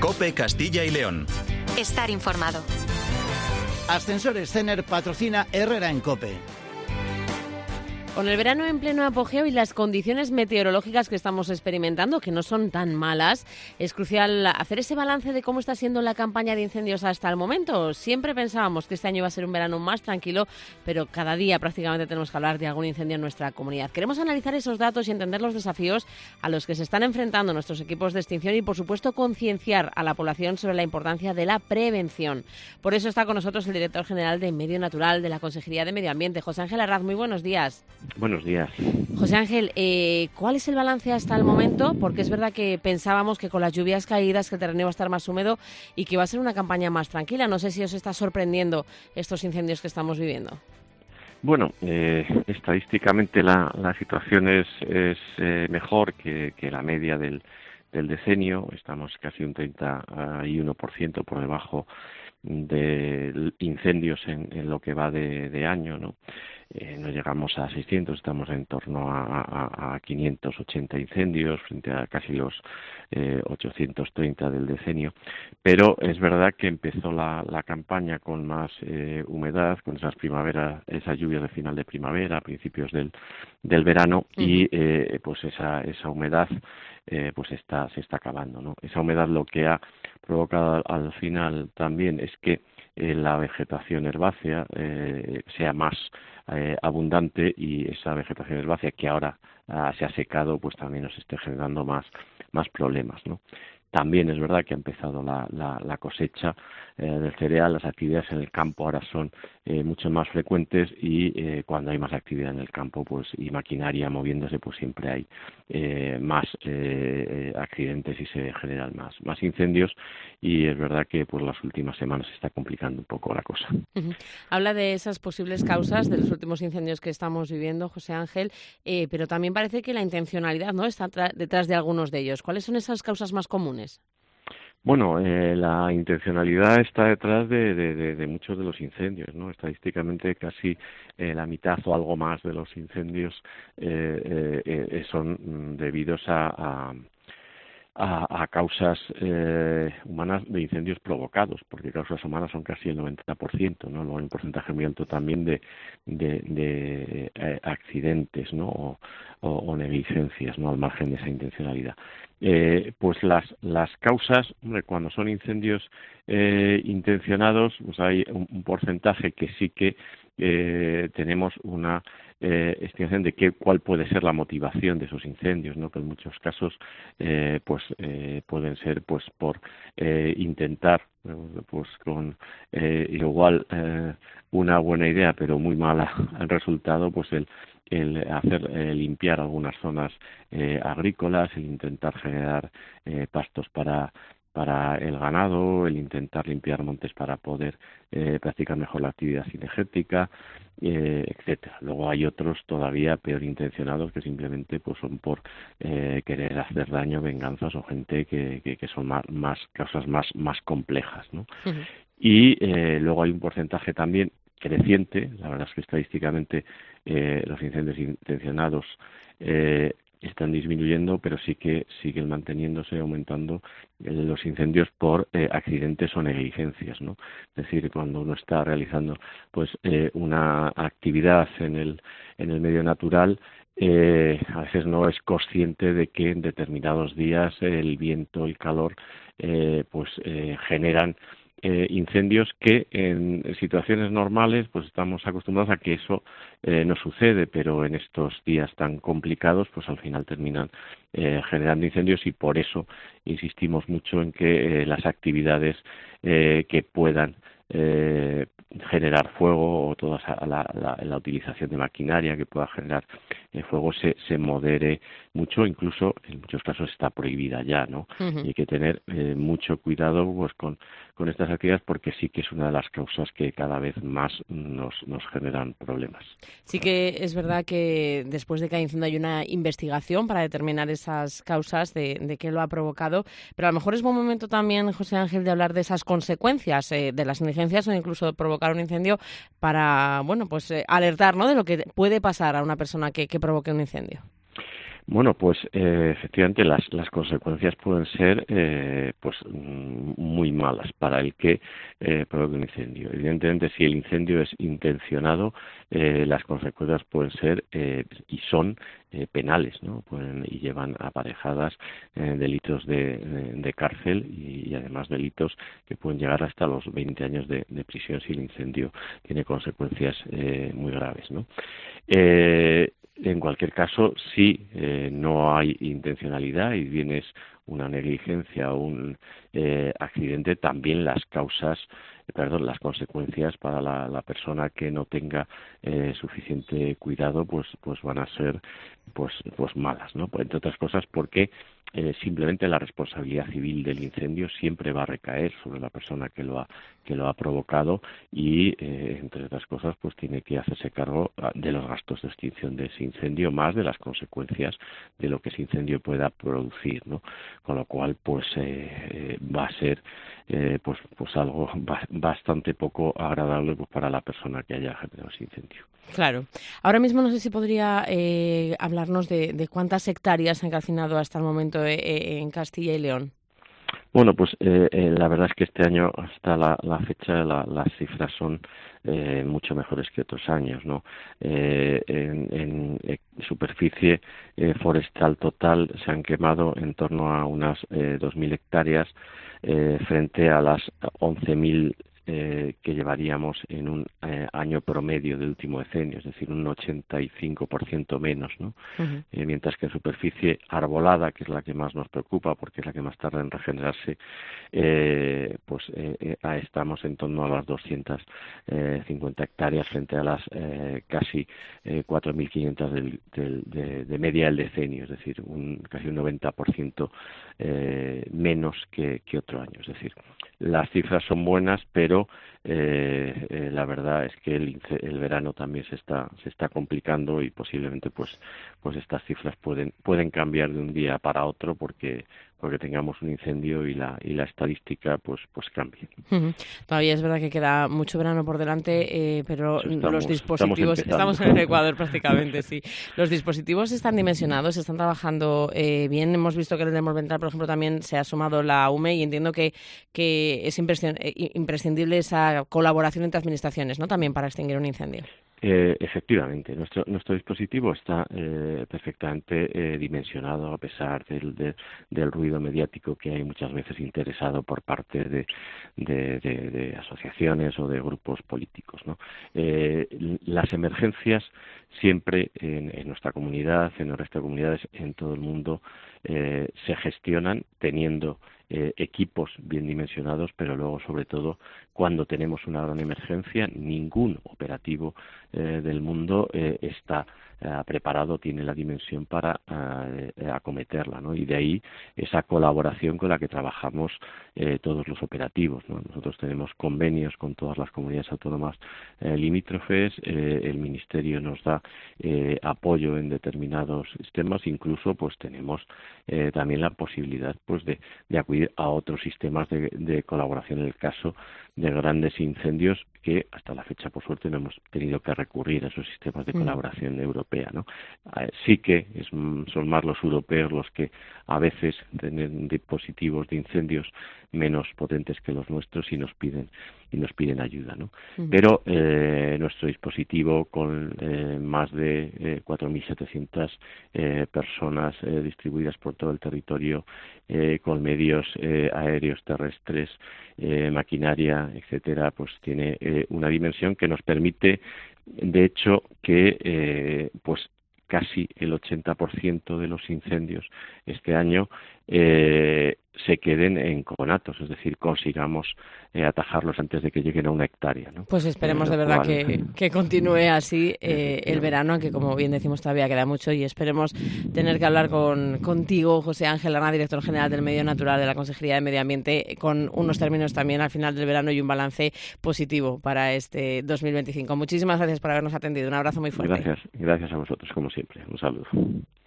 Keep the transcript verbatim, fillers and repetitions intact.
COPE Castilla y León. Estar informado. Ascensores Cener patrocina Herrera en COPE. Con el verano en pleno apogeo y las condiciones meteorológicas que estamos experimentando, que no son tan malas, es crucial hacer ese balance de cómo está siendo la campaña de incendios hasta el momento. Siempre pensábamos que este año iba a ser un verano más tranquilo, pero cada día prácticamente tenemos que hablar de algún incendio en nuestra comunidad. Queremos analizar esos datos y entender los desafíos a los que se están enfrentando nuestros equipos de extinción y, por supuesto, concienciar a la población sobre la importancia de la prevención. Por eso está con nosotros el director general de Medio Natural de la Consejería de Medio Ambiente, José Ángel Arraz. Muy buenos días. Buenos días. José Ángel, eh, ¿cuál es el balance hasta el momento? Porque es verdad que pensábamos que con las lluvias caídas que el terreno iba a estar más húmedo y que iba a ser una campaña más tranquila. No sé si os está sorprendiendo estos incendios que estamos viviendo. Bueno, eh, estadísticamente la, la situación es, es eh, mejor que, que la media del, del decenio. Estamos casi un treinta y uno por ciento por debajo de incendios en, en lo que va de, de año, ¿no? Eh, no llegamos a seiscientos, estamos en torno a, a, a quinientos ochenta incendios frente a casi los eh, ochocientos treinta del decenio, pero es verdad que empezó la, la campaña con más eh, humedad, con esas primaveras, esas lluvias de final de primavera, principios del, del verano, uh-huh. y eh, pues esa, esa humedad eh, pues está, se está acabando, ¿no? Esa humedad lo que ha provocado al final también es que eh, la vegetación herbácea eh, sea más eh, abundante, y esa vegetación herbácea que ahora ah, se ha secado, pues también nos esté generando más, más problemas, ¿no? También es verdad que ha empezado la, la, la cosecha eh, del cereal. Las actividades en el campo ahora son eh, mucho más frecuentes, y eh, cuando hay más actividad en el campo pues y maquinaria moviéndose, pues siempre hay eh, más eh, accidentes y se generan más, más incendios, y es verdad que pues las últimas semanas se está complicando un poco la cosa. Uh-huh. Habla de esas posibles causas de los últimos incendios que estamos viviendo, José Ángel, eh, pero también parece que la intencionalidad, ¿no?, está tra- detrás de algunos de ellos. ¿Cuáles son esas causas más comunes? Bueno, eh, la intencionalidad está detrás de, de, de, de muchos de los incendios, ¿no? Estadísticamente casi eh, la mitad o algo más de los incendios eh, eh, eh, son debidos a, a A, a causas eh, humanas de incendios provocados, porque causas humanas son casi el noventa por ciento, ¿no? Luego hay un porcentaje muy alto también de, de, de eh, accidentes, ¿no? O, o, o negligencias, ¿no?, al margen de esa intencionalidad. Eh, pues las las causas, hombre, cuando son incendios eh, intencionados, pues hay un, un porcentaje que sí que eh, tenemos una eh, estimación de qué, cuál puede ser la motivación de esos incendios, ¿no?, que en muchos casos eh, pues eh, pueden ser pues por eh, intentar pues con eh, igual eh, una buena idea pero muy mala el resultado, pues el el hacer eh, limpiar algunas zonas eh, agrícolas, el intentar generar eh, pastos para para el ganado, el intentar limpiar montes para poder eh, practicar mejor la actividad cinegética, eh, etcétera. Luego hay otros todavía peor intencionados que simplemente pues son por eh, querer hacer daño, venganzas, o gente que, que, que son más, más causas más, más complejas, ¿no? Uh-huh. Y eh, luego hay un porcentaje también creciente. La verdad es que estadísticamente eh, los incendios intencionados eh, están disminuyendo, pero sí que siguen manteniéndose, aumentando eh, los incendios por eh, accidentes o negligencias, ¿no? Es decir, cuando uno está realizando pues eh, una actividad en el en el medio natural, eh, a veces no es consciente de que en determinados días el viento, el calor, eh, pues eh, generan Eh, incendios que en situaciones normales pues estamos acostumbrados a que eso eh, no sucede, pero en estos días tan complicados pues al final terminan eh, generando incendios, y por eso insistimos mucho en que eh, las actividades eh, que puedan eh, generar fuego, o toda la, la, la utilización de maquinaria que pueda generar eh, fuego se, se modere mucho, incluso en muchos casos está prohibida ya, ¿no? Uh-huh. Y hay que tener eh, mucho cuidado pues con, con estas actividades, porque sí que es una de las causas que cada vez más nos, nos generan problemas. Sí que es verdad que después de cada incendio hay una investigación para determinar esas causas de, de qué lo ha provocado, pero a lo mejor es buen momento también, José Ángel, de hablar de esas consecuencias eh, de las negligencias o incluso de provocar un incendio, para, bueno, pues eh, alertar, ¿no?, de lo que puede pasar a una persona que, que provoque un incendio. Bueno, pues eh, efectivamente las, las consecuencias pueden ser eh, pues muy malas para el que eh, provoque un incendio. Evidentemente, si el incendio es intencionado, eh, las consecuencias pueden ser eh, y son eh, penales, ¿no? Pueden, y llevan aparejadas eh, delitos de, de, de cárcel y, y además delitos que pueden llegar hasta los veinte años de, de prisión si el incendio tiene consecuencias eh, muy graves, ¿no? Eh, En cualquier caso, si eh, no hay intencionalidad y bien es una negligencia o un eh, accidente, también las causas, eh, perdón, las consecuencias para la, la persona que no tenga eh, suficiente cuidado, pues, pues van a ser, pues, pues malas, ¿no? Entre otras cosas, porque eh, simplemente la responsabilidad civil del incendio siempre va a recaer sobre la persona que lo ha que lo ha provocado y eh, entre otras cosas pues tiene que hacerse cargo de los gastos de extinción de ese incendio más de las consecuencias de lo que ese incendio pueda producir, ¿no? Con lo cual pues eh, eh, va a ser eh, pues pues algo ba- bastante poco agradable pues, para la persona que haya generado ese incendio. Claro. Ahora mismo no sé si podría eh, hablarnos de, de cuántas hectáreas han calcinado hasta el momento eh, en Castilla y León. Bueno, pues eh, eh, la verdad es que este año hasta la, la fecha la, las cifras son eh, mucho mejores que otros años, ¿no? Eh, en, en eh, superficie eh, forestal total se han quemado en torno a unas eh, dos mil hectáreas eh, frente a las once mil eh, que llevaríamos en un eh, año promedio del último decenio, es decir, un ochenta y cinco por ciento menos, ¿no? Uh-huh. Eh, mientras que en superficie arbolada, que es la que más nos preocupa porque es la que más tarda en regenerarse, eh, pues eh, eh, estamos en torno a las doscientas cincuenta hectáreas frente a las eh, casi eh, cuatro mil quinientas del, del, de, de media del decenio, es decir, un, casi un noventa por ciento eh, menos que, que otro año. Es decir, las cifras son buenas, pero eh, eh, la verdad es que el, el verano también se está se está complicando y posiblemente pues pues estas cifras pueden pueden cambiar de un día para otro porque porque tengamos un incendio y la y la estadística pues pues cambie. Uh-huh. Todavía es verdad que queda mucho verano por delante, eh, pero estamos, los dispositivos estamos, estamos en el Ecuador prácticamente, sí. Los dispositivos están dimensionados, están trabajando eh, bien. Hemos visto que en el Morvental, por ejemplo, también se ha sumado la U M E y entiendo que que es imprescindible esa colaboración entre administraciones, ¿no? También para extinguir un incendio. Eh, efectivamente, nuestro nuestro dispositivo está eh, perfectamente eh, dimensionado a pesar del, de, del ruido mediático que hay muchas veces interesado por parte de, de, de, de asociaciones o de grupos políticos, ¿no? Eh, las emergencias siempre en, en nuestra comunidad, en el resto de comunidades, en todo el mundo, eh, se gestionan teniendo Eh, equipos bien dimensionados, pero luego sobre todo cuando tenemos una gran emergencia ningún operativo eh, del mundo eh, está eh, preparado, tiene la dimensión para eh, acometerla, ¿no? Y de ahí esa colaboración con la que trabajamos eh, todos los operativos, ¿no? Nosotros tenemos convenios con todas las comunidades autónomas eh, limítrofes, eh, el Ministerio nos da eh, apoyo en determinados sistemas, incluso pues tenemos eh, también la posibilidad pues de, de acudir a otros sistemas de, de colaboración en el caso de grandes incendios que hasta la fecha por suerte no hemos tenido que recurrir a esos sistemas de colaboración mm. europea, ¿no? Eh, sí que es, son más los europeos los que a veces tienen dispositivos de incendios menos potentes que los nuestros y nos piden y nos piden ayuda, ¿no? Mm. Pero eh, nuestro dispositivo con eh, más de eh, cuatro mil setecientas eh, personas eh, distribuidas por todo el territorio eh, con medios eh, aéreos, terrestres, eh, maquinaria, etcétera, pues tiene eh, una dimensión que nos permite, de hecho, que eh, pues casi el ochenta por ciento de los incendios este año eh, se queden en conatos, es decir, consigamos eh, atajarlos antes de que lleguen a una hectárea, ¿no? Pues esperemos eh, de verdad cual... que, que continúe así eh, el verano, aunque como bien decimos todavía queda mucho y esperemos tener que hablar con contigo, José Ángel Arnaz, director general del Medio Natural de la Consejería de Medio Ambiente, con unos términos también al final del verano y un balance positivo para este dos mil veinticinco. Muchísimas gracias por habernos atendido. Un abrazo muy fuerte. Gracias, gracias a vosotros como siempre. Un saludo.